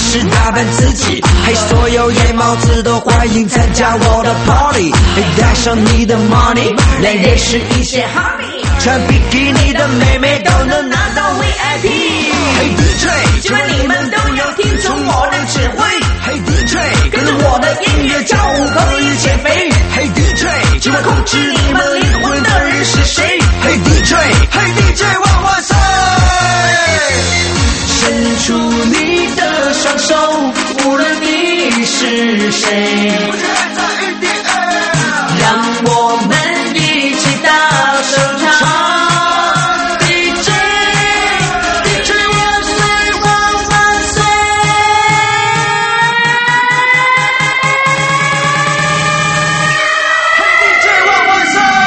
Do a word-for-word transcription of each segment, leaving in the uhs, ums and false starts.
时打扮自己，嘿，所有夜猫子都欢迎参加我的 party， 嘿，带上你的 money 来认识一些 honey， 穿比基尼的妹妹都能拿到 V I P， 嘿 D J， 今晚你们都要听从我的指挥，嘿 D J， 跟着我的音乐跳舞可以减肥，嘿 D J， 今晚控制你们灵魂的人是谁，嘿 D J， 嘿 D J， 万万岁！伸出你的双手，无论你是谁，让我们一起大声唱。D J，D J 万岁万万岁！嘿 D J 万万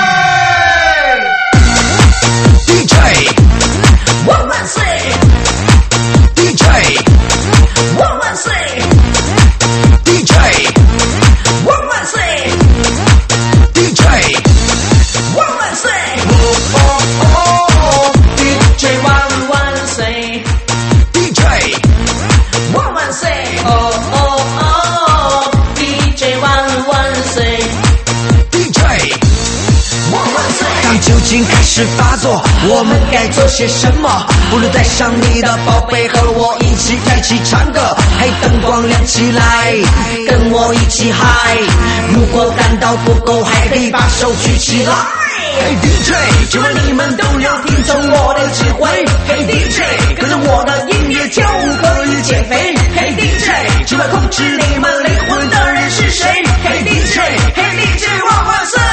岁 ！D J 万万岁！ D J， 万万岁 ！D J， 万万岁 ！D J， 万万岁！哦哦哦 ！D J 万万岁 ！D J， 万万岁！哦哦哦 ！D J 万万岁 ！D J， 万万岁！当酒精开始发作，我们该做些什么？不如带上你的宝贝，和我一起开启唱歌。嘿，灯光亮起来，跟我一起嗨。如果感到不够，还可以把手举起来。嘿 D J， 今晚你们都要听从我的指挥。嘿 D J， 跟着我的音乐跳舞可以减肥。嘿 D J， 今晚控制你们灵魂的人是谁？嘿 D J， 嘿 D J 万万岁！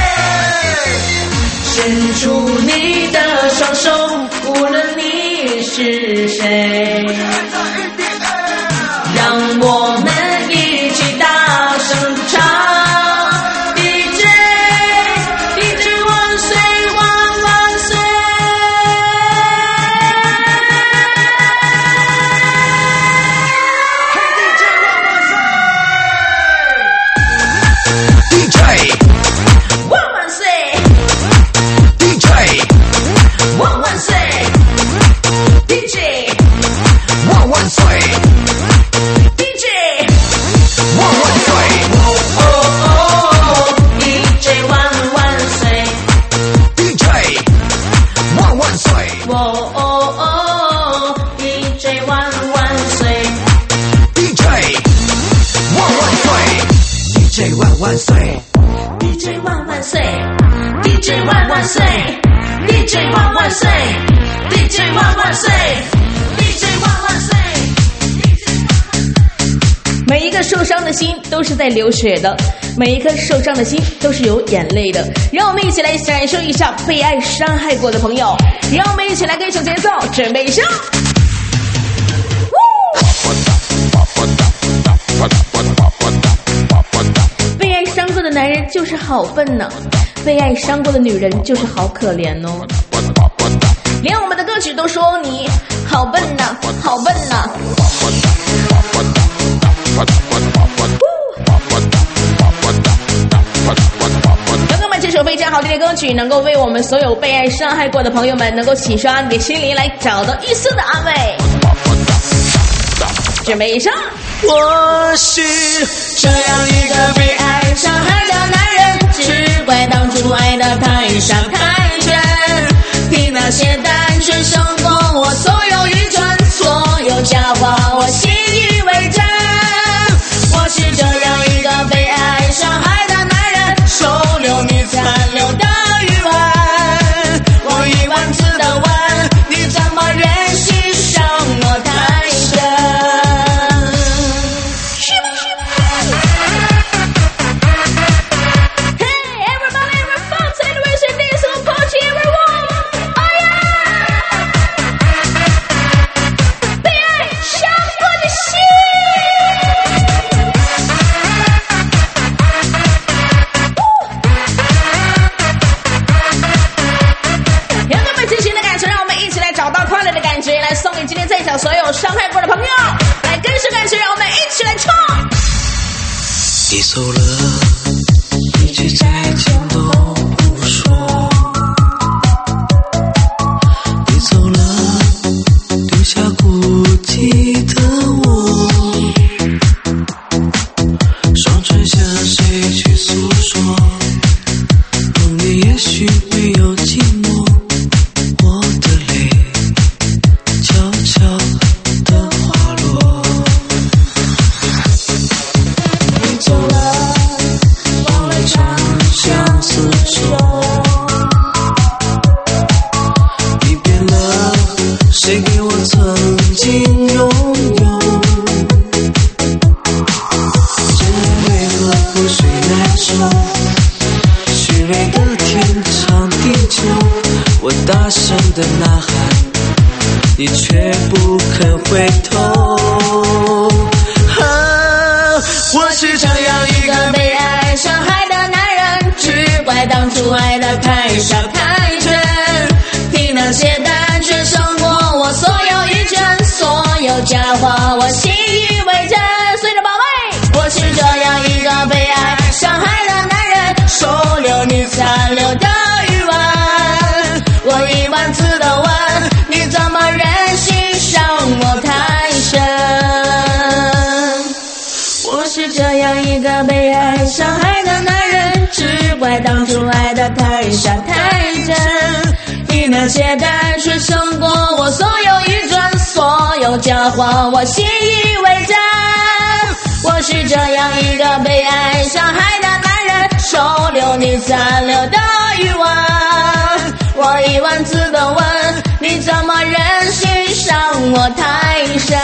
伸出你的双手，无论你是谁，让我们一起大声唱。D J，D J 万岁万万岁！嘿 D J 万万岁 ！D J 万万岁 ！D J 万万岁 ！D J 万万岁 ！D J 万万岁！哦哦哦 ！D J 万万岁 ！D J 万万岁！哦哦哦 ！D J 万万岁 ！D J 万万岁 ！D J 万万岁 ！D J 万万岁 ！D J 万万岁 ！D J 万万岁 ！D J 万万岁 ！D J 万万岁！ 每一个受伤的心都是在流血的，每一颗受伤的心都是有眼泪的。让我们一起来感受一下被爱伤害过的朋友，让我们一起来跟上节奏，准备上。被爱伤过的男人就是好笨呢，被爱伤过的女人就是好可怜哦。连我们的歌曲都说你好笨呐，好笨呐。刚刚们这首非常好听的歌曲，能够为我们所有被爱伤害过的朋友们，能够洗刷你的心灵，来找到一丝的安慰。准备上。 我是这样一个被爱伤害的男人，只怪当初爱的太傻太真，凭那些单纯胜过我所有愚蠢，所有假话我信以为真。我是这样一个被爱伤害的男人，收留你残留的余温，我一万次的问，你怎么忍心伤我太深？所有伤害过的朋友，来跟上感觉，让我们一起来唱。 你走了，一句再见都不说。你走了，留下孤寂的我。 谁给我曾经拥有？真为何覆水难收？虚伪的天长地久，我大声的呐喊，你却不肯回头。啊，我是这样一个被爱伤害的男人，只怪当初爱的太傻太真，听那些单纯胜过我所有一真，所有假话我信以为真。随着宝贝，我是这样一个被爱伤害的男人，收留你残留的余温，我一万次的问，你怎么忍心伤我太深？我是这样一个被爱伤害的男人，只怪当初爱的太傻太真，你那些单纯胜过我所有一真，所有假话我信以为真。我是这样一个被爱伤害的男人，收留你残留的余温，我一万次的问，你怎么忍心伤我太深？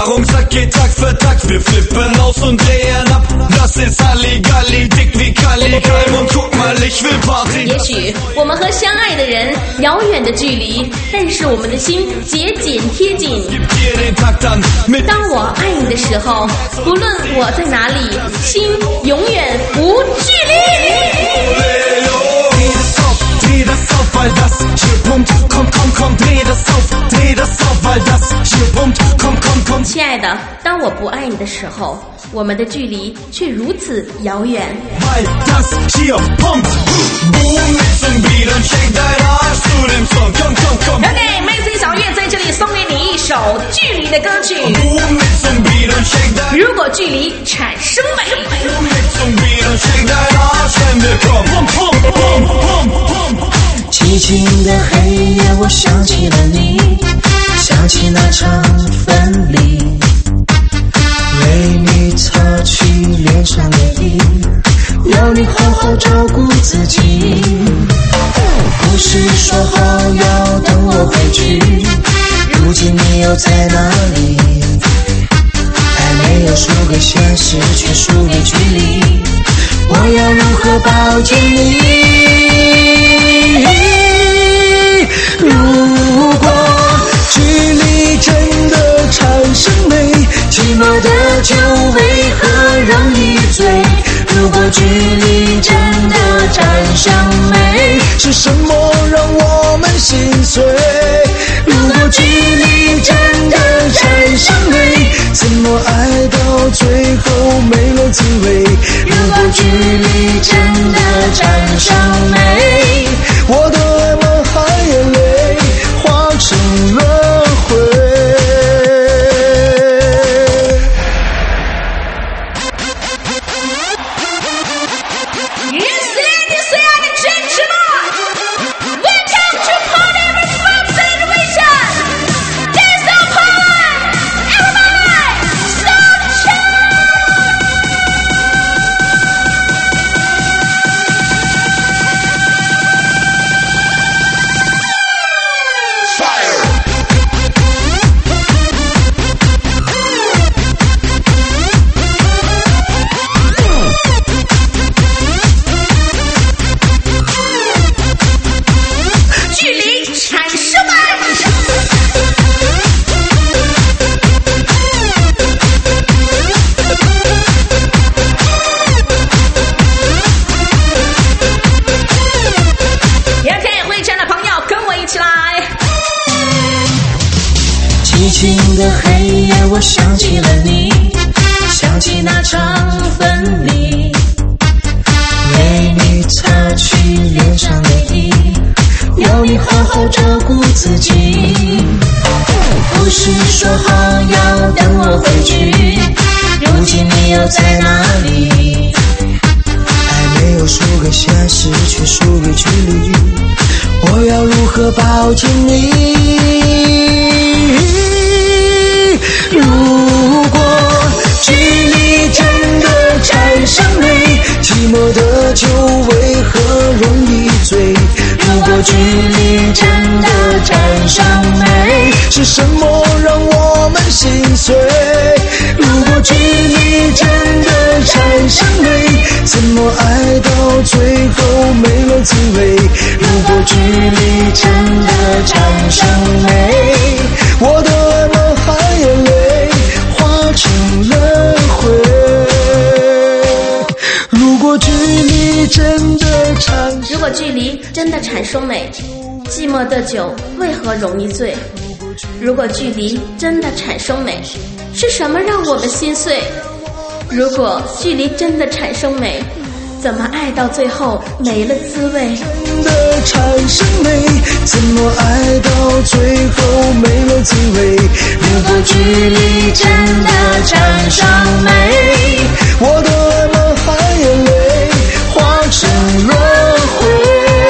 Erfahrung sagt, geht Tag für Tag, wir flippen aus und drehen ab. Das ist Halligalli, dick wie Kali Kalm und guck mal, ich will Party. 也许我们和相爱的人遥远的距离，但是我们的心节紧贴紧。 Gib dir den Takt an mit 当我爱你的时候，不论我在哪里，心永远无距离。 Dreh das auf, dreh das auf, weil das hier pumpt. Komm, komm, komm, dreh das auf, dreh das auf, weil das hier pumpt. Komm, komm, komm. 亲爱的，当我不爱你的时候，我们的距离却如此遥远。 Weil das hier pumpt. Boom mit zum Beat und shake dein Arsch zu dem Song. Komm, komm, komm. OK，Macy 小月在这里送给你一首《距离》的歌曲。 Boom mit zum Beat und shake dein 如果距离产生美， Boom mit zum Beat und shake dein Arsch, wenn wir kommen. Pum, pum, pum, pum, pum. 寂静的黑夜，我想起了你，想起那场分离，为你擦去脸上的泪，要你好好照顾自己。不是说好要等我回去，如今你又在哪里？还没有输给现实，却输给距离，我要如何抱紧你？ 如果距离真的产生美，寂寞的酒为何容易醉？如果距离真的产生美，是什么让我们心碎？如果距离真的产生美，怎么爱到最后没了滋味？如果距离真的产生美，我的爱满含眼泪，化成了灰。 我想起了你，想起那场分离，为你擦去脸上泪滴，要你好好照顾自己。不是说好要等我回去，如今你又在哪里？还没有输给现实，却输给距离，我要如何抱紧你？ 如果距离真的产生美，寂寞的酒为何容易醉？如果距离真的产生美，是什么让我们心碎？如果距离真的产生美，怎么爱到最后没了滋味？如果距离真的产生美，我的爱满含眼泪。 成了灰。如果距离真的产生， 如果距离真的产生美，寂寞的酒为何容易醉？如果距离真的产生美，是什么让我们心碎？如果距离真的产生美，怎么爱到最后没了滋味？ 真的产生美，怎么爱到最后没了滋味？如果距离真的产生美，我的爱满含眼泪，化成了灰。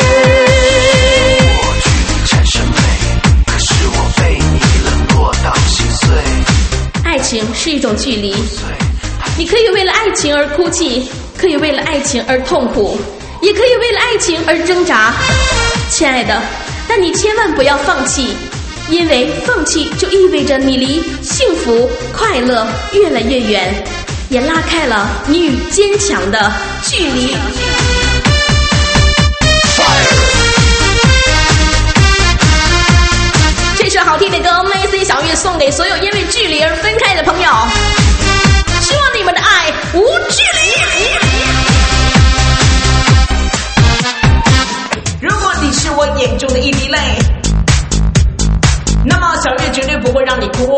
距离产生美，可是我被你冷落到心碎。 爱情是一种距离，你可以为了爱情而哭泣。 可以为了爱情而痛苦，也可以为了爱情而挣扎，亲爱的，但你千万不要放弃， 因为放弃就意味着你离幸福快乐越来越远，也拉开了你与坚强的距离。这首好听的歌 Macy 小玉送给所有因为距离而分开的朋友，希望你们的爱无距离。 如果你是我眼中的一滴泪，那么小月绝对不会让你哭。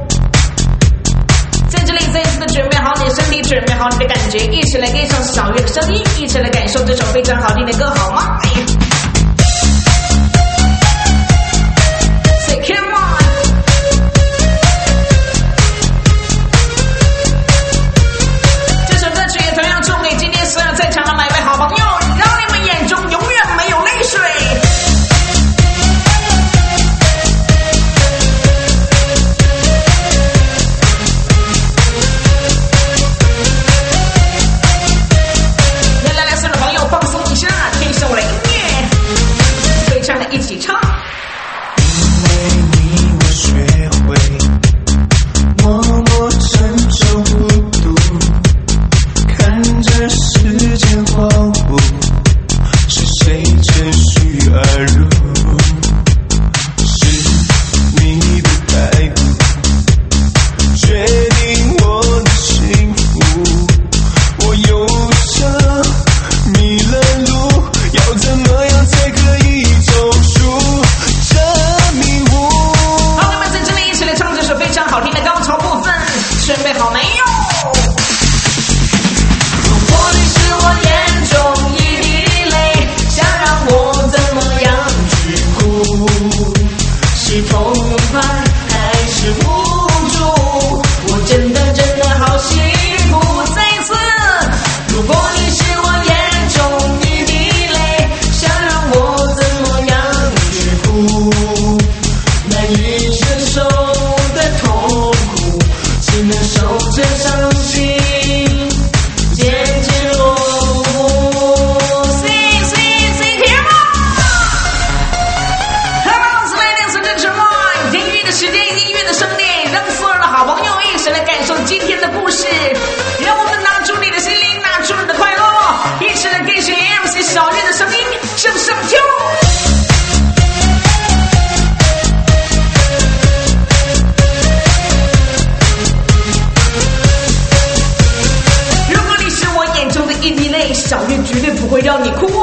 在这里再次的准备好你的身体，准备好你的感觉，一起来跟上小月的声音，一起来感受这首非常好听的歌，好吗？Say come on。 这首歌曲也同样送给今天所有在场的每位好朋友，让你们眼中永远没有泪水。一起唱。 因为你我学会默默承受孤独，看着时间荒芜，是谁趁虚而入？是你的态度决定我的幸福，我忧伤迷了路，要怎么样才可以走出这迷雾？ 好，你们在这里一起来唱这首非常好听的高潮部分，准备好没有？如果你是我眼中一滴泪，想让我怎么样去哭？是痛快还是无助？我真的真的好辛苦。再一次，如果你是我眼中一滴泪，想让我怎么样去哭？难以承受的痛苦，只能守着伤心，渐渐落幕。Sing sing sing come on！Hello， ladies and gentlemen， 音乐的时间，音乐的声音，让所有的好朋友一起来感受今天的故事。让我们拿出你的心灵，拿出你的快乐，一起来跟随 M C 小月的声音向上跳。如果你是我眼中的一滴泪，小月绝对不会让你哭。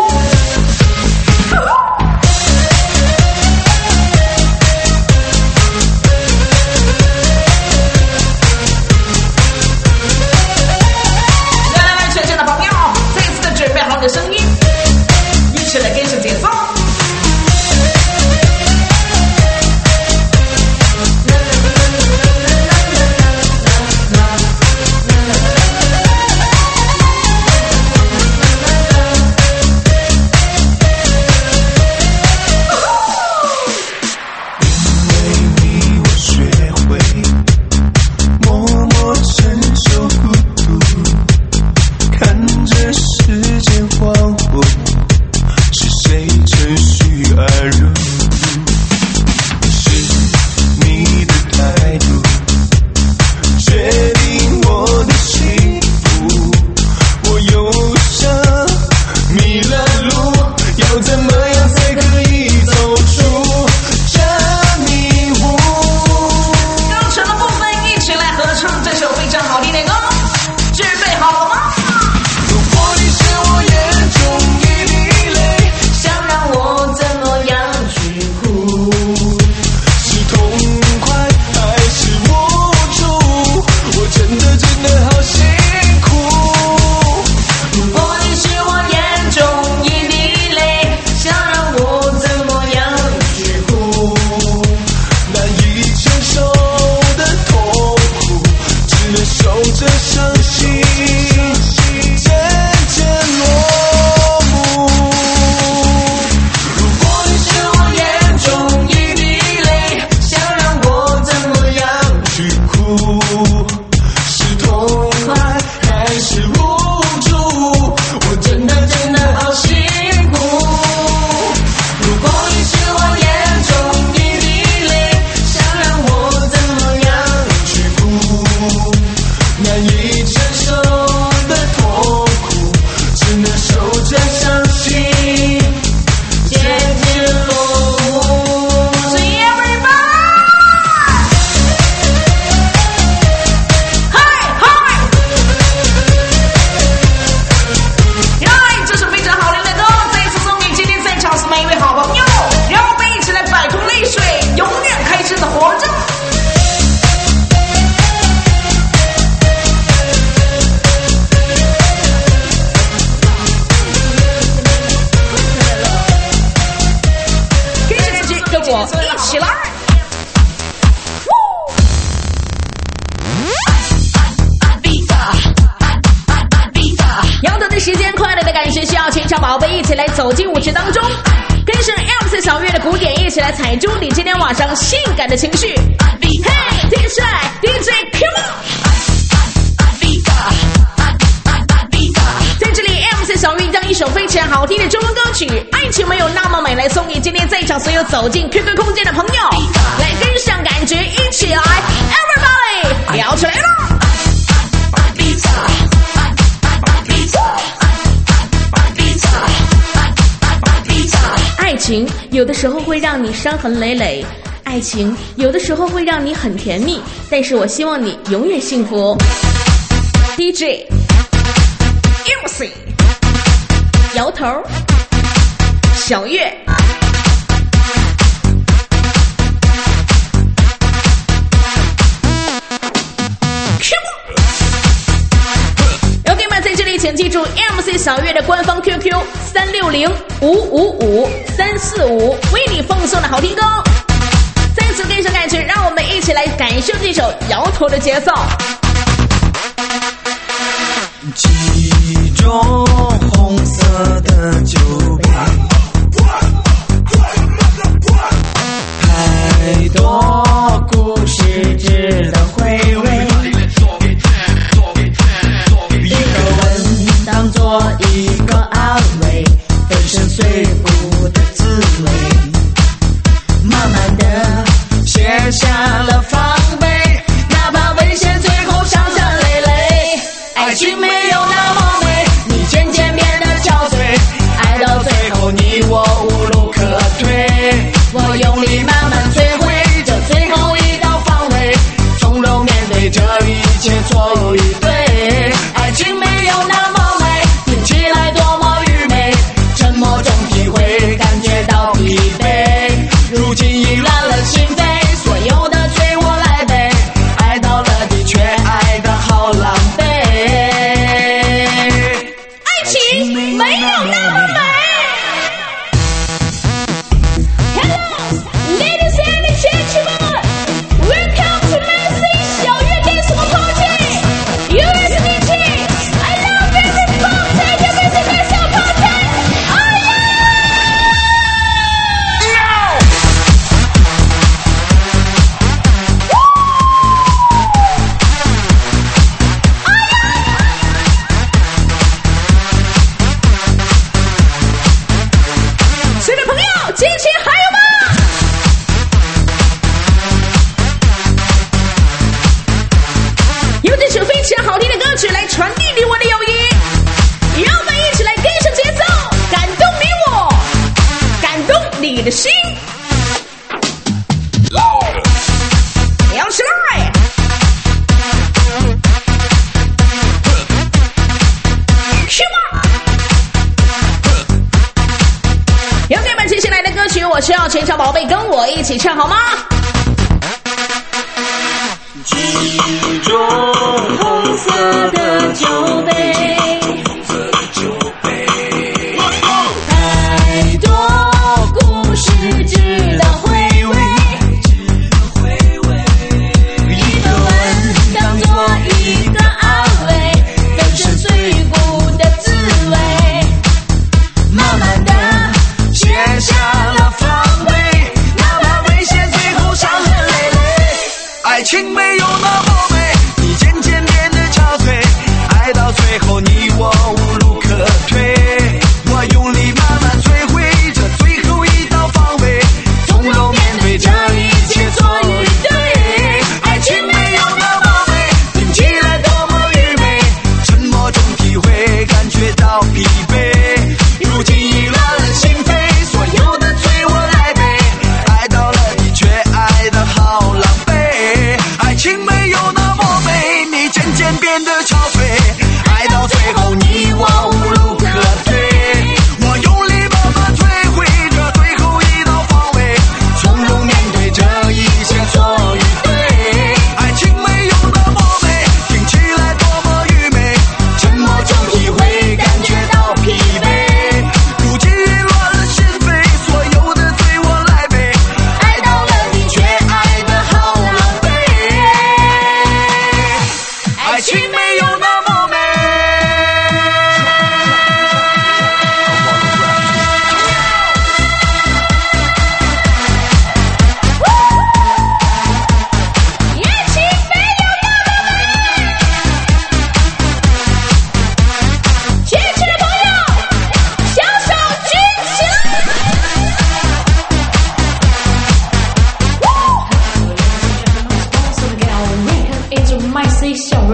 来来来，全场的朋友，再次的准备好你的声音，一起来跟上节奏。 时间快乐的感觉，需要全场宝贝一起来走进舞池当中，跟上 M C 小月的鼓点，一起来踩中你今天晚上性感的情绪。嘿 ，D J D J，Come on！ 在这里 ，M C 小月将一首非常好听的中文歌曲《爱情没有那么美》来送给今天在场所有走进 Q Q 空间的朋友，来跟上感觉，一起来 ，Everybody， 摇起来了！爱情有的时候会让你伤痕累累，爱情有的时候会让你很甜蜜，但是我希望你永远幸福。D J M C 摇头小月，要给们在这里请记住 M C 小月的官方 Q Q 三六零五五五三四五，为你奉送的好听歌。再次跟上感觉，让我们一起来感受这首摇头的节奏。 几种红色的酒杯，太多故事值得回味，一个吻当作一个安慰，粉身碎骨的滋味，慢慢的卸下了防备，哪怕危险最后伤痕累累，爱情没有那么美，你渐渐变得憔悴，爱到最后你我无路可退，我用力慢慢摧毁这最后一道防卫，从容面对这一切错与对，爱情没有那么美，听起来多么愚昧，沉默中体会感觉到疲惫，如今已乱了心扉，所有的罪我来背，爱到了的确爱得好狼狈， 爱情没有那么美。Hello, ladies and gentlemen, welcome to M C 小月 Dance Party. You is D J. I love every song. Take a visit to the party. Oh yeah! No. 亲爱的朋友，今天还有吗？用这首非常好听的歌曲来传递你我的友谊，让我们一起来跟上节奏，感动你我，感动你的心。摇起来！要给们接下来的歌曲，我需要全场宝贝跟我一起唱好吗？ 几种红色的酒杯，太多故事值得回味，一个吻当作一个安慰，粉身碎骨的滋味，慢慢的卸下了防备，哪怕危险最后伤痕累累，爱情没有那么美，你渐渐变得憔悴，爱到最后你我无路可退，我用力慢慢摧毁这最后一道防卫，从容面对这一切错与对，爱情没有那么美，听起来多么愚昧，沉默中体会感觉到疲惫，如今已乱了心扉，所有的罪我来背，爱到了的确爱得好狼狈，爱情没有那么美，你渐渐变得憔悴，爱到最后你我无路可退，我用力慢慢摧毁这最后一道防卫，从容面对这一切错与对，爱情没有那么美，听起来多么愚昧，沉默中体会感觉到疲惫，如今已乱了心扉，所有的罪我来背，爱到了的确爱得好狼狈，爱情没有那么美。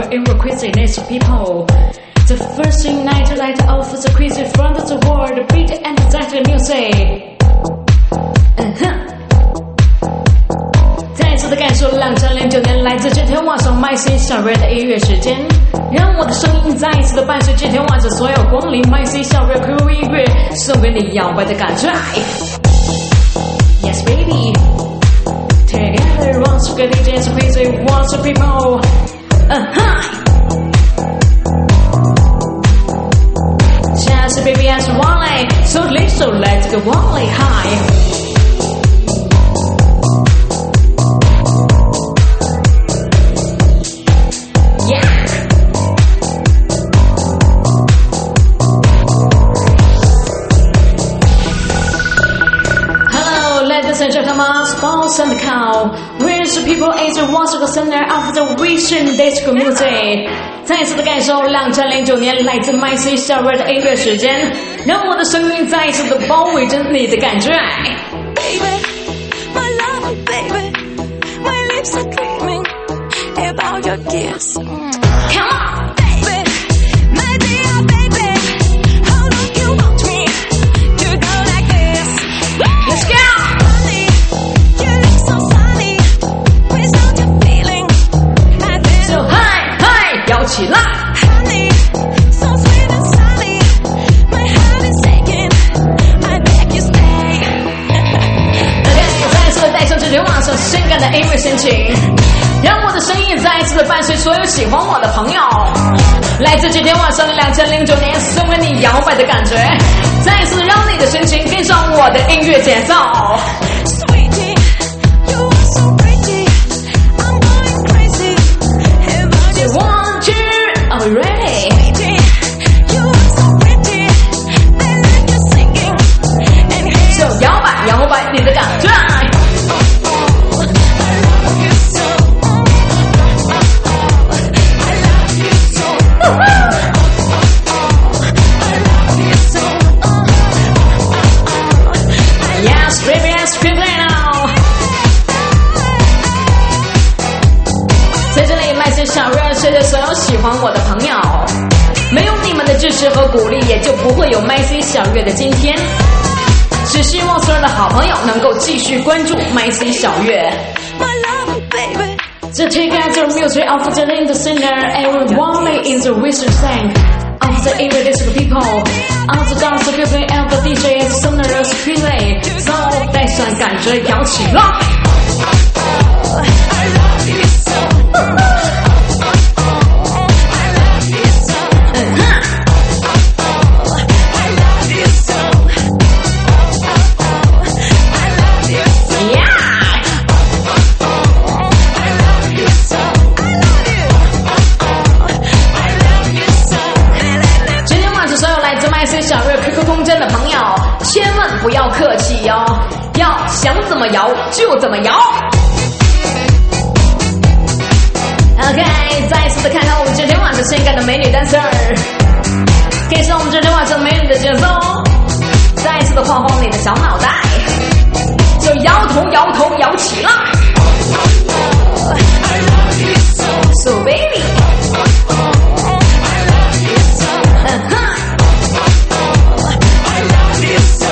in the craziness people. The first thing night light off the crazy front of the world, the beat and the music. 嗯哼。再次的感受两千零九年来自今天晚上 My C 小瑞的音乐时间，让我的声音再一次的伴随今天晚上所有光临 My C 小瑞 Q Q 音乐，送给你摇摆的感觉。Yes baby, together once again D Js crazy once people. 嗯哼。现在是 baby 还是 Wally， 手里手来这个 Wally High。Ladies and gentlemen, sports and cow, where's the people age once the center of the vision disco music？ 再次的感受两千零九年来自 My C 小瑞的音乐时间，让我的声音再一次的包围着你的感觉。 Baby, my love, baby, my lips are dreaming about your kiss. Come on, baby, my dear baby, how long you want me to go like this? Let's go. You look so sunny, without your feeling. So high, high, 摇起来 Honey, so sweet and sunny, my heart is aching. I beg you stay. OK， 再一次的带上这天晚上性感的音乐心情，让我的声音再一次的伴随所有喜欢我的朋友，来自今天晚上两千零九年送给你摇摆的感觉，再一次让你的心情跟上我的音乐节奏。 Sweetie, you are so pretty, I'm going crazy about you. One, two, are we ready? Sweetie, you are so pretty, I like you singing and hear So 摇摆摇摆你的感觉。Yes, baby, let's play now. 在这里，麦森小热谢谢所有喜欢我的朋友，没有你们的支持和鼓励，也就不会有麦森小月的今天。只希望所有的好朋友能够继续关注麦森小月。 My love, baby. The together music of the in the singer, everyone in the whistle sang. Of the era disco people, of the dance people and the D Js, singers play. So 带上感觉摇起来。 I love you so. I love you so. I love you so. I love you so. Yeah! I love you so. I love you. I love you so. 今天晚上所有来自麦森小瑞 Q Q 空间的朋友，千万不要客气哟、哦，要想怎么摇就怎么摇。OK， 再一次的看看我们今天晚上性感的美女 dancer， 跟上我们今天晚上美女的节奏，再一次的晃晃你的小脑袋，就摇头摇头摇起来。 I love you so. So baby， I love you so. 嗯哼。 I love you so.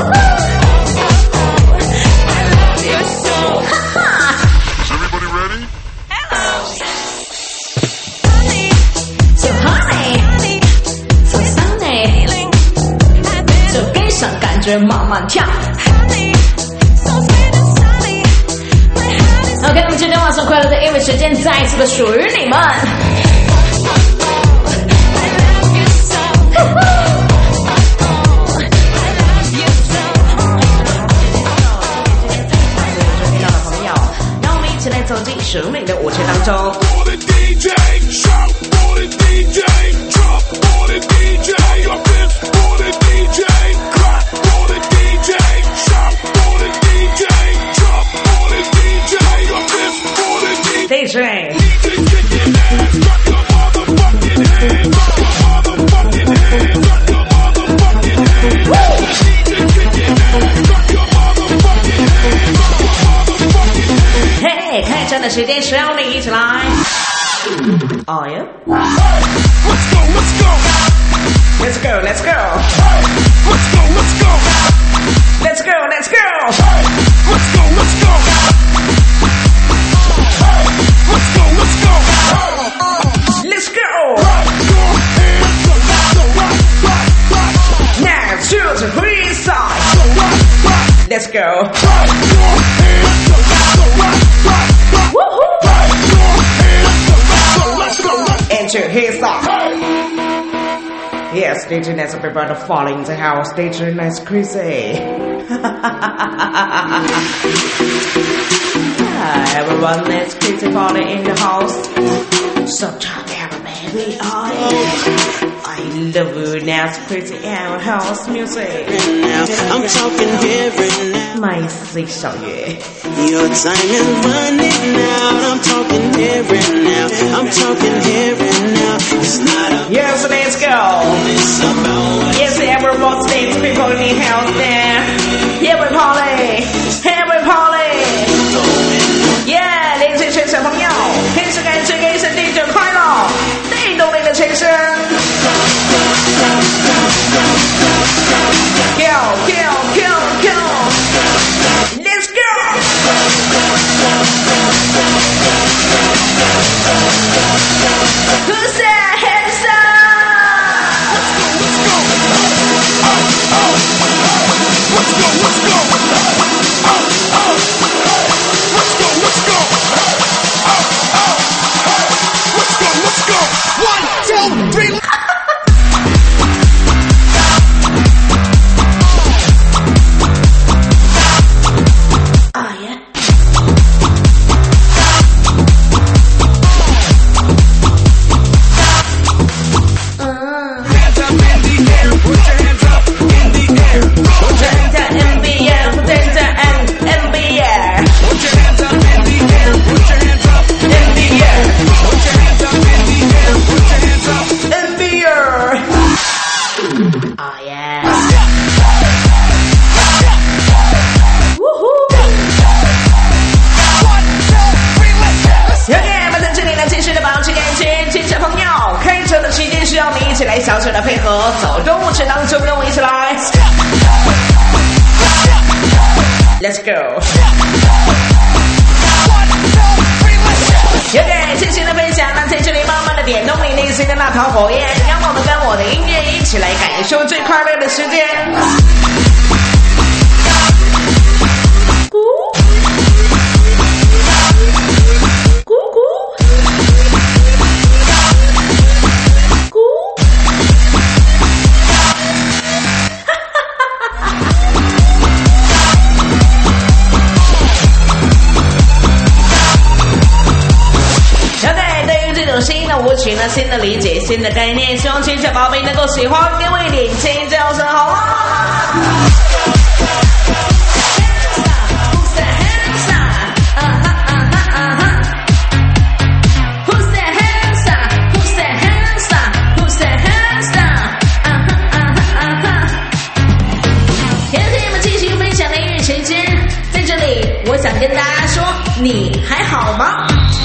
I love you so. Is everybody ready? Honey, So honey, honey, so sunny， feeling. I feel 就跟上感觉慢慢跳。 honey, so sweet and sunny. My heart is OK， 那么今天晚上快乐的音乐时间再一次的属于你们。 I love you so. I love you so. 听到的朋友，让我们一起来走进神美的舞池当中。 For the D J, shout for the D J, drop for the D J, your fist for the D J, clap for the D J, shout for the D J, drop for the D J, your fist for the D J. D J。 D J, kick your ass, Let's go, let's go. Let's go, let's go. Let's go, let's go. Let's go, let's go. Let's go, let's go. Let's go, let's go. Let's go. Your hands up, so rock, rock, rock. Now to the free side. So rock, rock. Let's go. Your hands up, so rock, rock, rock. Woohoo! Your hands up, so let's go, let's go. And to his side. Yes, D J Nice people are falling in the house. D J Nice crazy. Ah, everyone, let's crazy party in the house. So talk baby. I, I love you, Nice crazy our house music. Now I'm talking here and now. My six 小月 Your time is running out. I'm talking here and now. I'm talking here and now. It's not a Yes, let's go. it's about Yes, everyone, states people in the house there. Here we party. Here we party. Yeah， 连接全小朋友，开始感谢给神地者快乐，带动你的全身。Go go go go，Let's go。Who's that hands up？ Let's go, let's go. Oh, oh. Let's go, let's go. Oh, oh. Let's go, let's go. One, two, three. Ah, yeah. Hands up in the air. Put your hands up in the air. Put your hands up in the air, put your hands up in the air. Put your hands up in the air. Put your hands up In the air, Put your hands up in the air. Put your hands up. in the air. Oh yeah. Woohoo. One, two, three, let's go. OK， 我们在这里呢，继续的保持感情，亲小朋友，开车的期间需要你一起来小小的配合，走动路程当中跟我一起来。Let's go。OK， 谢谢的分享，那在这里慢慢的点动你内心的那团火焰，让我们跟我的音乐一起来感受最快乐的时间。咕咕咕咕。OK， 对于这种新的舞曲呢，新的理解，新的概念，希望亲小宝贝能够喜欢，给我一点尖叫声好吗？跟大家说，你还好吗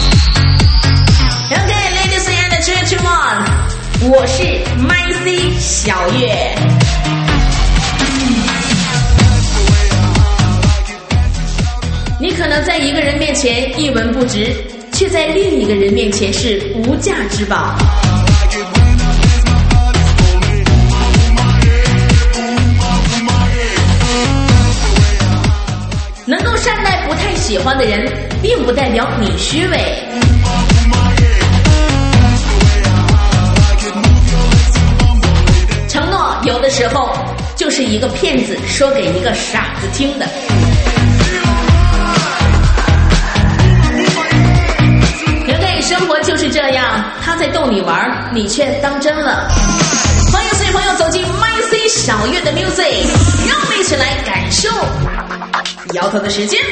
？OK， ladies and gentlemen， 我是麦 C 小月。你可能在一个人面前一文不值，却在另一个人面前是无价之宝。能够善待不太喜欢的人，并不代表你虚伪。承诺有的时候就是一个骗子说给一个傻子听的。人类生活就是这样，他在逗你玩，你却当真了。欢迎所有朋友走进麦 C 小月的 music， 让我们一起来感受摇头的时间。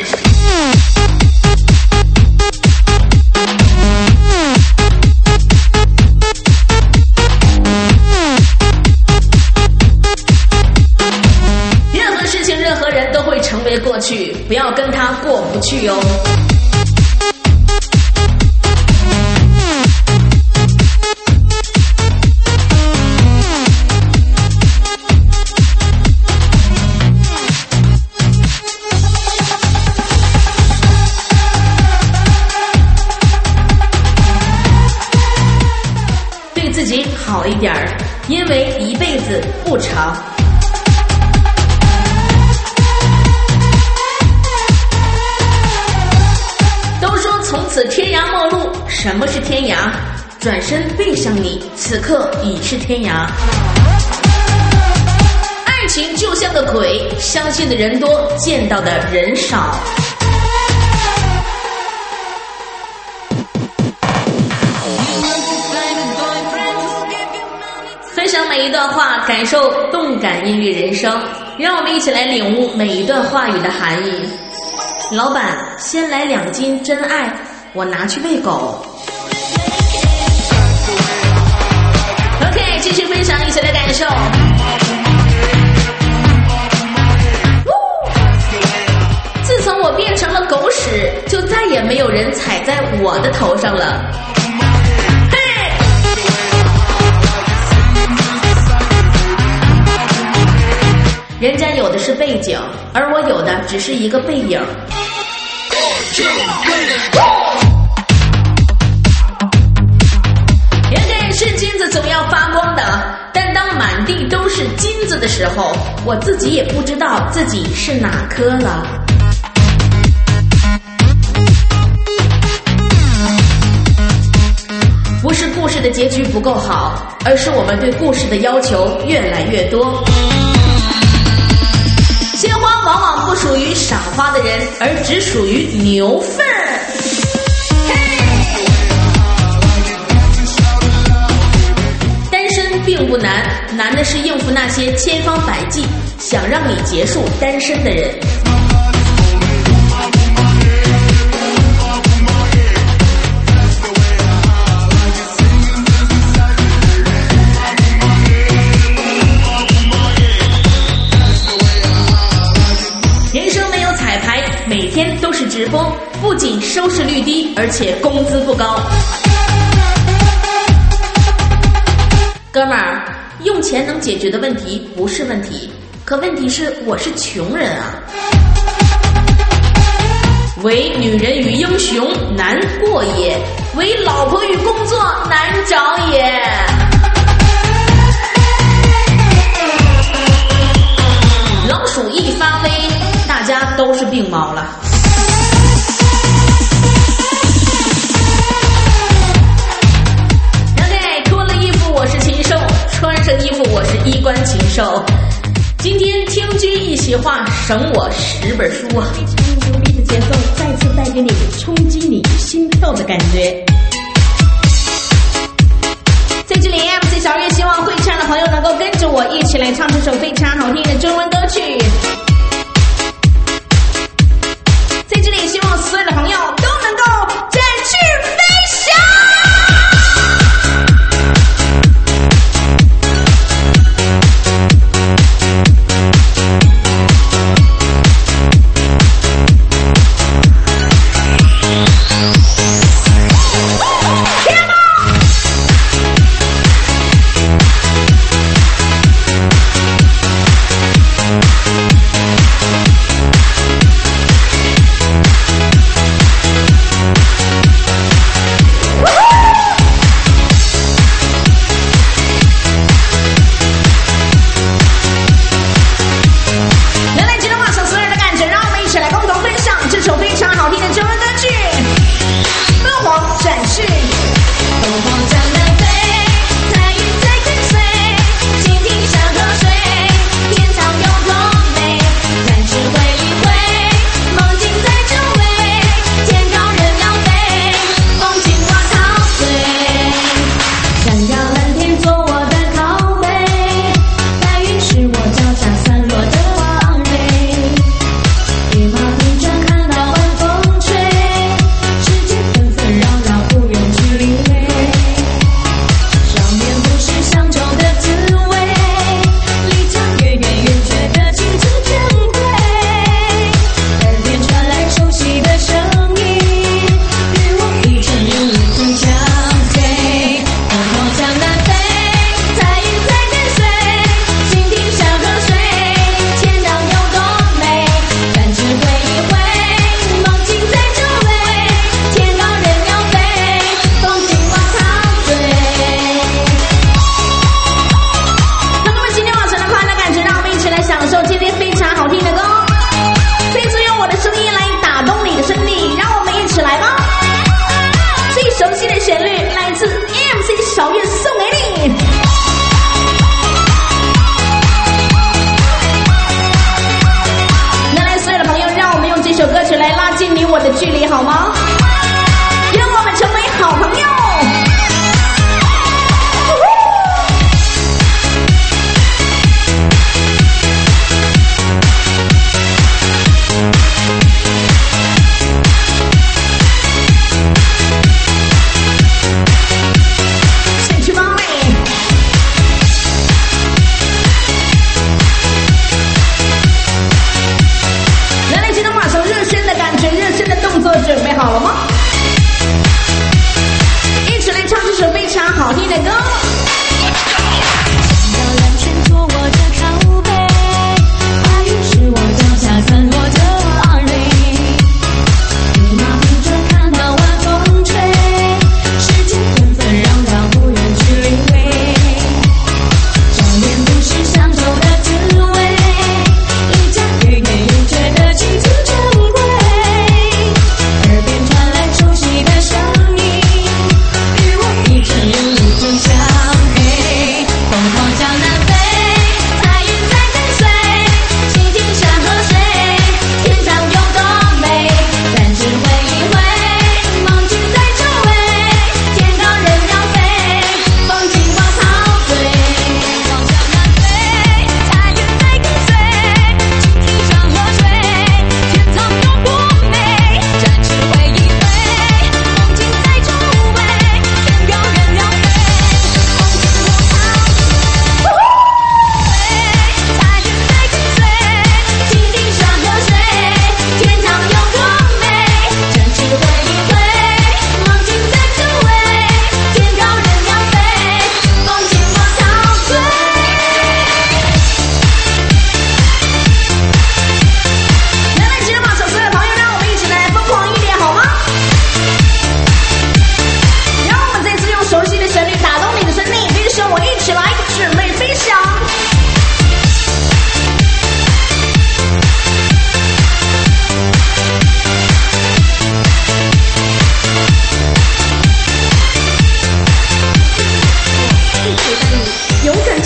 任何事情任何人都会成为过去，不要跟他过不去哦。 自己好一点儿，因为一辈子不长。都说从此天涯陌路，什么是天涯？转身背向你，此刻已是天涯。爱情就像个鬼，相信的人多，见到的人少。分享每一段话，感受动感音乐人生，让我们一起来领悟每一段话语的含义。老板，先来两斤真爱，我拿去喂狗。OK， 继续分享，一起来感受。自从我变成了狗屎，就再也没有人踩在我的头上了。嘿，人家有的是背景，而我有的只是一个背影。人人是金子，总要发光的，但当满地都是金子的时候，我自己也不知道自己是哪颗了。不是故事的结局不够好，而是我们对故事的要求越来越多。鲜花往往不属于赏花的人，而只属于牛粪。单身并不难，难的是应付那些千方百计想让你结束单身的人。每天都是直播，不仅收视率低，而且工资不高。哥们儿，用钱能解决的问题不是问题，可问题是我是穷人啊。唯女人与英雄难过也，唯老婆与工作难找也。老鼠一发威，大家都是病猫了。OK， 脱了衣服我是禽兽，穿上衣服我是衣冠禽兽。今天听君一席话，省我十本书啊！非常牛逼的节奏，再次带给你冲击你心跳的感觉。在这里 M C 小月希望会唱的朋友能够跟着我一起来唱这首非常好听的中文歌曲。在这里希望所有的朋友都能够展翅飞翔。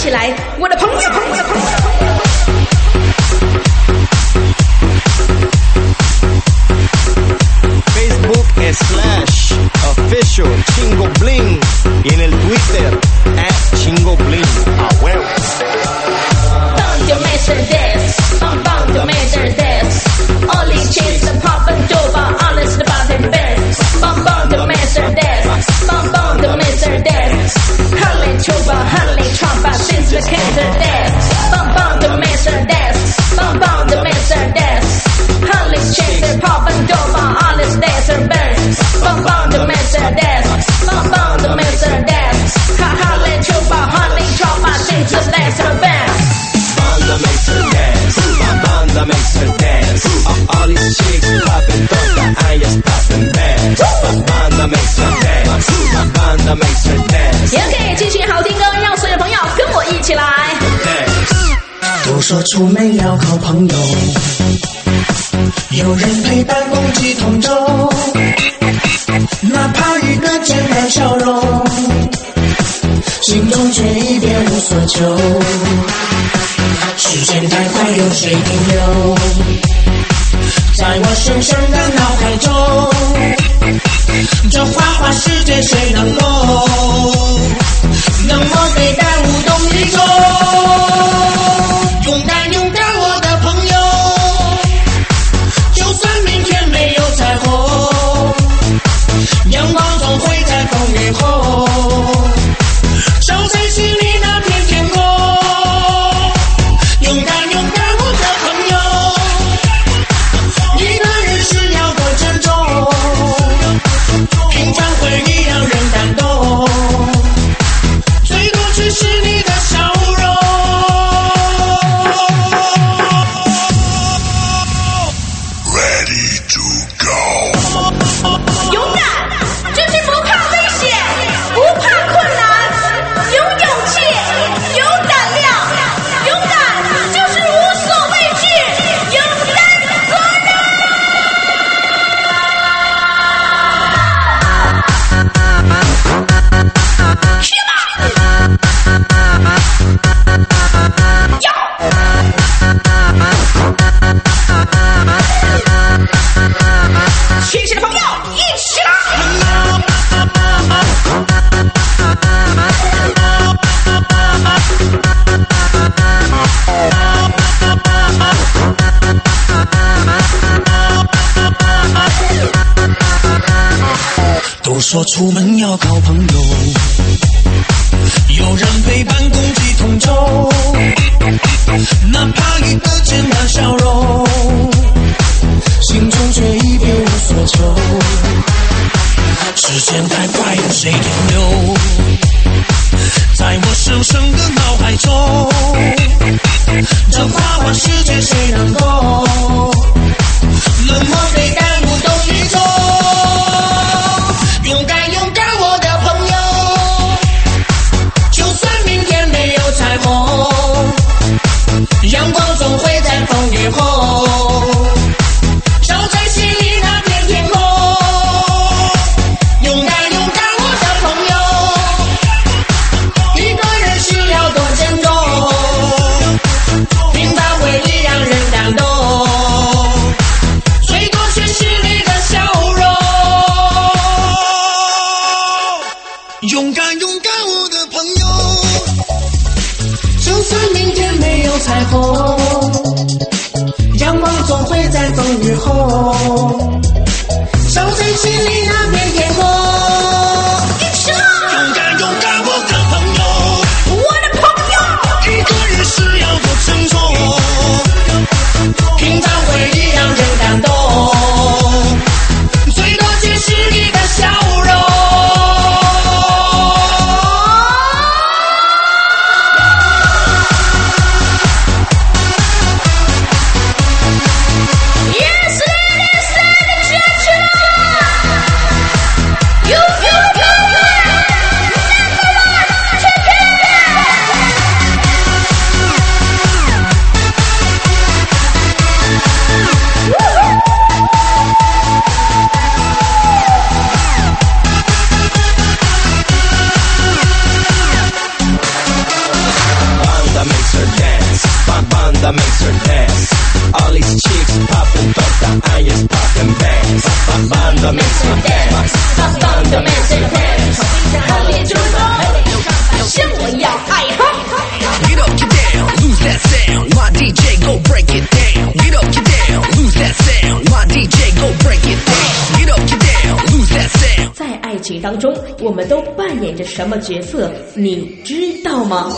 起来，我的朋友，我的朋友。 Facebook slash official Chingo Bling y en el Twitter at Chingo Bling. A huevo. Bang your Mercedes, bang bang your Mercedes. Only chase the pop and dope, alles the bottom best. Bang bang your Mercedes, bang bang your Mercedes. Harley Trooper, Harley Trumper, since the cancer death. Bang bang your Mercedes, bang bang your Mercedes. Harley chase the pop and dope, alles the best. Bang bang the Mercedes, bang bang the Mercedes. Harley Trooper, Harley Trumper, since the best. Banda makes her dance, my banda makes her dance. All these chicks popping tonta, I just popping bands. My banda makes her dance, my banda makes her dance. 也可以继续好听歌，让所有朋友跟我一起来。 都说出门要靠朋友，有人陪伴共济同舟，哪怕一个简单笑容，心中却一点无所求。时间太快，有谁停留？在我深深的脑海中，这花花世界谁能够能够对待无动于衷？勇敢勇敢我的朋友，就算明天没有彩虹，阳光总会在风雨后照在心里那片天空。勇敢勇敢我的朋友，一个人是要多珍重，平常会一让人感动，最多只是你的笑容。 Ready to go. 勇敢就是不怕危险，不怕困难，有勇气，有胆量，勇敢就是无所畏惧，勇敢做人。去吧！哟！亲戚的朋友一起来！ 都说出门要靠朋友，有人陪伴共济同舟，哪怕一个简单笑容，心中却一别无所求。时间太快，有谁停留？在我深深的脑海中，这花花世界谁能够冷漠对待无动于衷？勇敢勇敢我的朋友，就算明天没有彩虹，阳光总会在风雨后照在心里那片天空。勇敢勇敢我的朋友，一个人是要多珍重，平凡回忆让人感动，最多却是你的笑容。勇敢勇敢我的朋友，就算明天没有彩虹，阳光总会在风雨后照在心里那片天空。勇敢勇敢我的朋友， 我的朋友， 一个人是要多珍重，平常回忆让人感动，最多却是你的笑容。 Yes, ladies and gentlemen. banda makes her dance. All these chicks popping, but the onions popping bands. My banda makes her dance. My banda makes her dance. 特别主动，像我要爱他。 Get up, get down, lose that sound. My D J go break it down. Get up, get down, lose that sound. My D J go break it down. Get up, get down, lose that sound. 在爱情当中，我们都扮演着什么角色？你知道吗？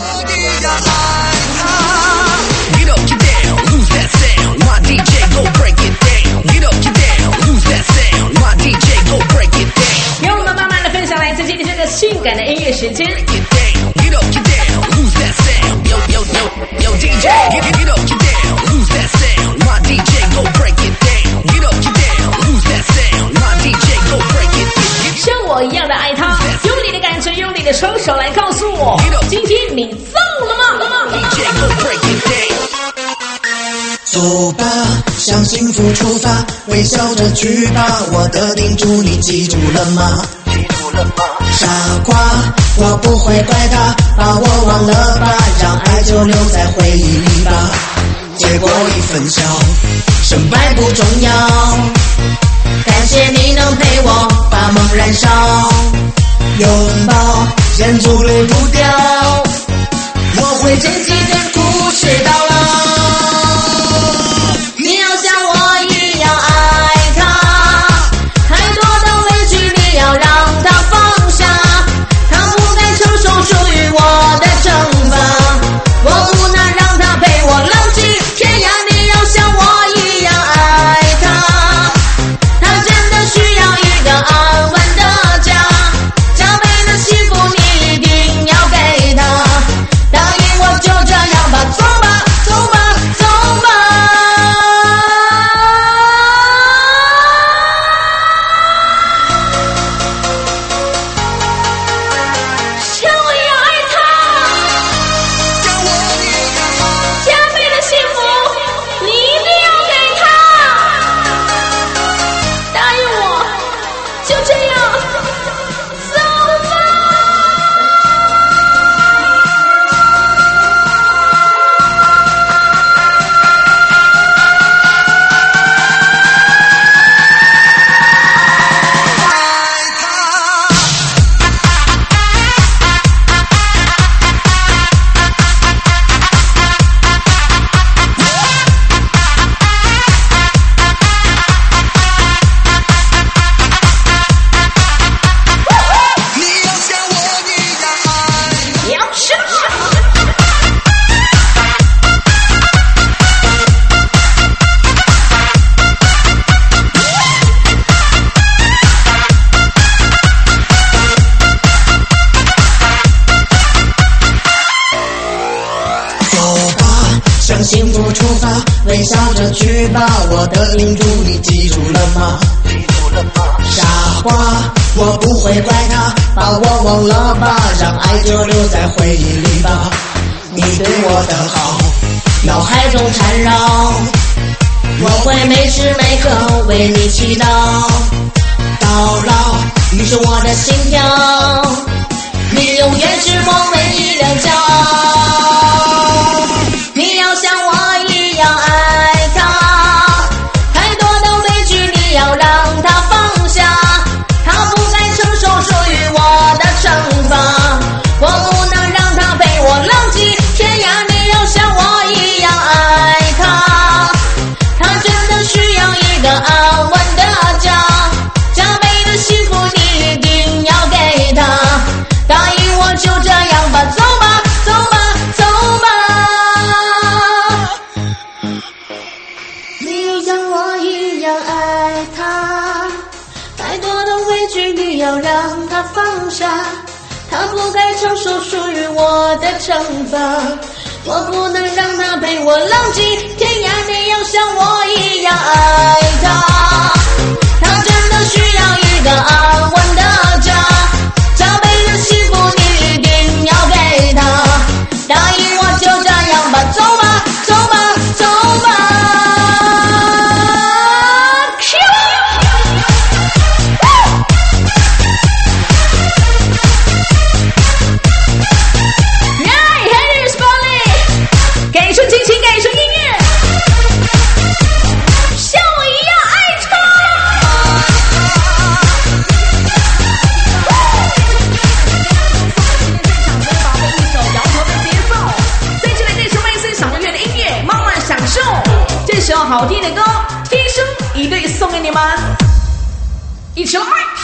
Get up, get down, lose that sound. My D J go break it down. Get up, get down, lose that sound. My D J go break it down. 让我们慢慢的分享来自今天这个性感的音乐时间。 Get down, get up, get down, lose that sound. Yo, yo, yo, yo, D J. Get, get up, get down, lose that sound. My D J go break it down. Get up, get down, lose that sound. My D J go break it down. 像我一样的爱他，用你的感觉，用你的双手来告诉我，今天你燥了吗？ D J go break it down. 走吧，向幸福出发，微笑着去吧，我的叮嘱你记住了吗？傻瓜，我不会怪他，把我忘了吧，让爱就留在回忆里吧。结果一分晓，胜败不重要。感谢你能陪我把梦燃烧，拥抱忍住泪不掉，我会珍惜这故事到老。你要像我一样爱他，太多的委屈你要让他放下，他不该承受属于我的惩罚，我不能让他陪我浪迹天涯。你要像我一样爱他，他真的需要一个安稳的家，加倍的幸福你一定要给他，答应我就这样吧，走吧走吧走吧。像我一样爱他，加倍的幸福你一定要给他，答应我就这样走吧。你要吃走吧，向幸福出发，微笑着去吧，我的叮嘱你记住了吗？傻瓜，我不会怪他，把我忘了吧，让爱就留在回忆里吧。你对我的好，脑海中缠绕，我会每时每刻为你祈祷，到老你是我的心跳，你永远是我唯一的骄傲。你要像我一样爱他，太多的委屈你要让他放下，他不该承受属于我的惩罚，我不能让他陪我浪迹天涯。你要像我一样爱他，他真的需要一个安稳的家，加倍的幸福你一定要给他，答应我就这样吧，走吧走吧走吧。你要像我一样爱他，太多的委屈你要让他放下，他不该承受属于我的惩罚，我不能让他陪我浪迹天涯。你要像我一样爱他，他真的需要一个安稳的家，加倍的幸福你一定要给他，答应我就这样吧，走吧走吧走吧。Right, here's Polly， 给出激情，给出音乐。 好听的歌，天生一对送给你们，一起来。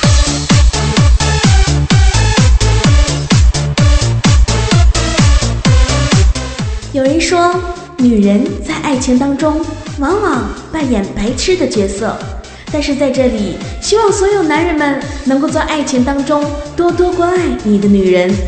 有人说，女人在爱情当中往往扮演白痴的角色，但是在这里，希望所有男人们能够在爱情当中多多关爱你的女人。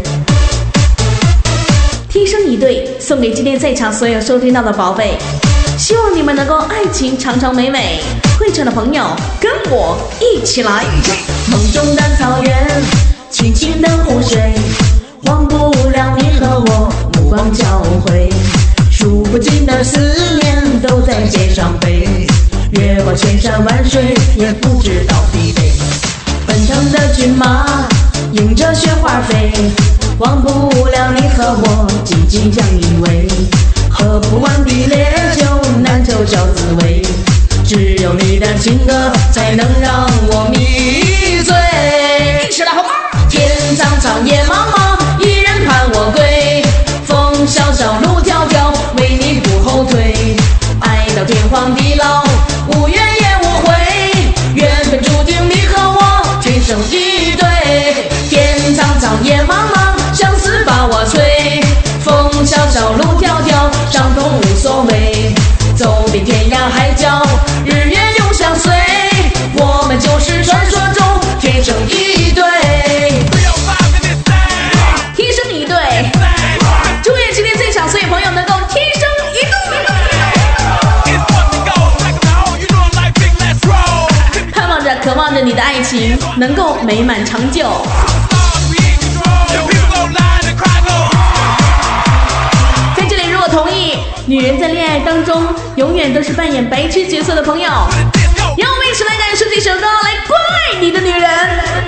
天生一对送给今天在场所有收听到的宝贝，希望你们能够爱情长长美美。会场的朋友跟我一起来。 梦中的草原，清清的湖水，忘不了你和我目光交汇，数不尽的思念都在街上飞，越过千山万水也不知道疲惫。奔腾的骏马迎着雪花飞，忘不了你和我紧紧相依偎，喝不完的烈酒难求找滋味，只有你的情歌才能让我迷醉。 一起来好吗？ 天苍苍野茫茫，一人盼我归，风萧萧路迢迢，为你不后退，爱到天荒地老，无怨也无悔，缘分注定你和我天生一对。天苍苍野茫茫，相思把我催，风萧萧路迢迢，伤痛无所谓，走遍天涯海角，日月永相随，我们就是传说中天生一对。 天生一对，祝愿今天在场所有朋友能够天生一对，盼望着渴望着你的爱情能够美满长久。在这里如果同意女人在恋爱当中永远都是扮演白痴角色的朋友，让我们一起来感受这首歌，来关爱你的女人。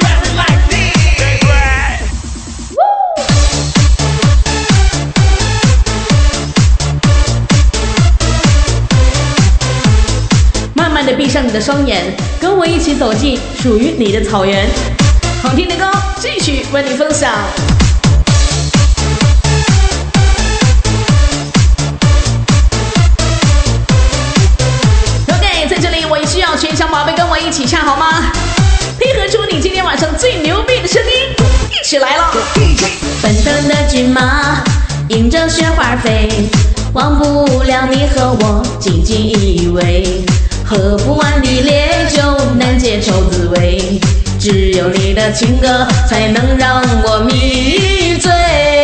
慢慢的闭上你的双眼，跟我一起走进属于你的草原。好听的歌继续为你分享。OK， 在这里我也需要全场宝贝跟我一起唱好吗？配合出你今天晚上最牛逼的声音，一起来了。 奔腾的骏马迎着雪花飞，忘不了你和我紧紧依偎，喝不完的烈酒难解愁滋味，只有你的情歌才能让我迷醉。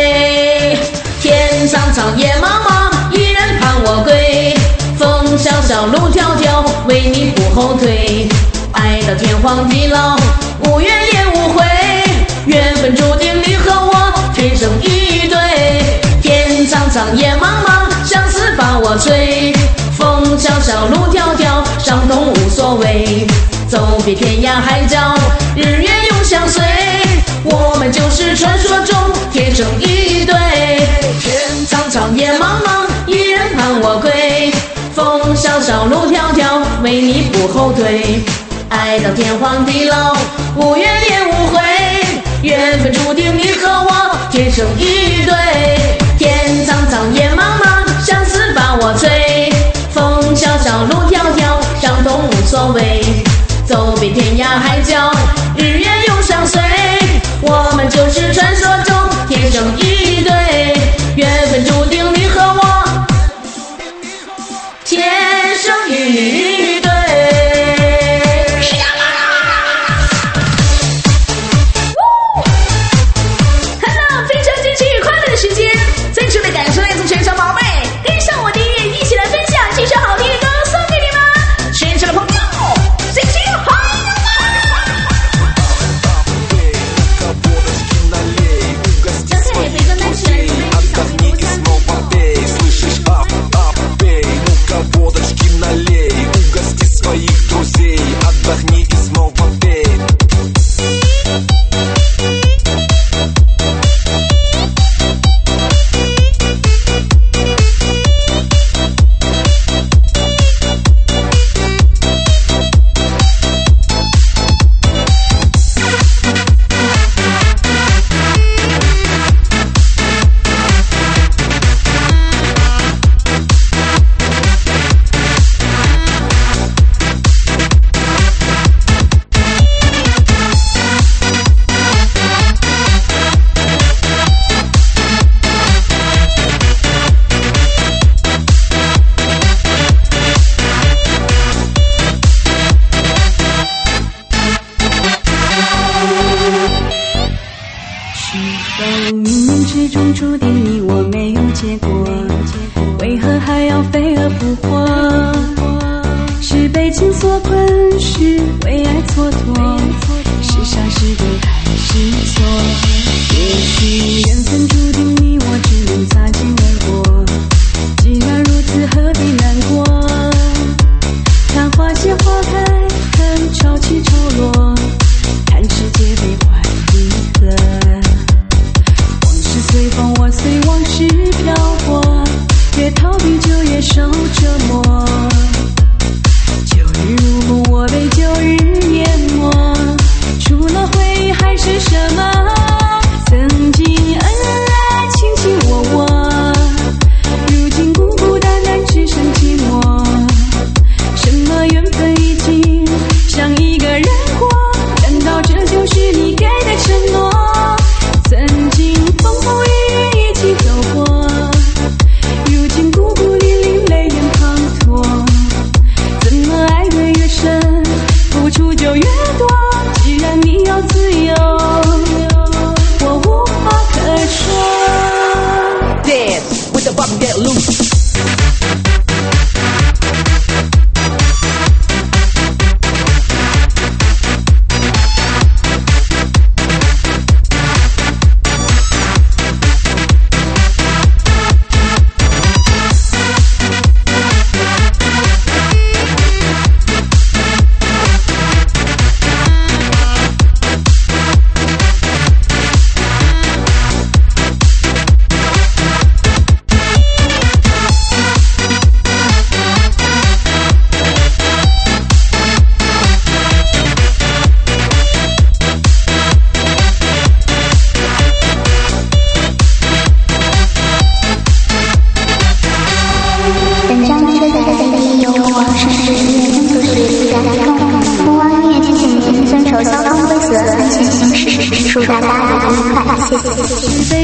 天苍苍野茫茫，一人盼我归，风萧萧路迢迢，为你不后退，爱到天荒地老，无怨也无悔，缘分注定你和我天生一对。天苍苍野茫茫，相思把我催，风萧萧路迢迢，伤痛无所谓，走遍天涯海角，日月永相随，我们就是传说中天生一对。天苍苍野茫茫，一人盼我归，风萧萧路迢迢，为你不后退，爱到天荒地老，无怨也无悔，缘分注定你和我天生一对。天苍苍野茫茫，相思把我催，风萧萧路迢迢，伤痛无所谓，走遍天涯海角，日月永相随，我们就是传说中天生一对，缘分注定你和我天生一对。 注定你我没有结果，为何还要飞蛾扑火？是被情所困，是为爱蹉跎，是傻是对还是错？也许缘分注定你我只能擦肩而过，既然如此何必难过？看花谢花开，看潮起潮落，看世界悲欢离合。往事随风，我随往事漂泊，越逃避就越受折磨。旧日如梦，我被旧日淹没，除了回忆还是什么？曾经恩爱卿卿我我，如今孤孤单单只剩寂寞。什么缘分已经像一个人过，难道这就是你给的承诺？曾经风风雨雨一起走过，如今孤孤零零泪眼滂沱。怎么爱得越深，付出就越多？既然你要自由，我无话可说。 Dance with the bottom get loose。 是非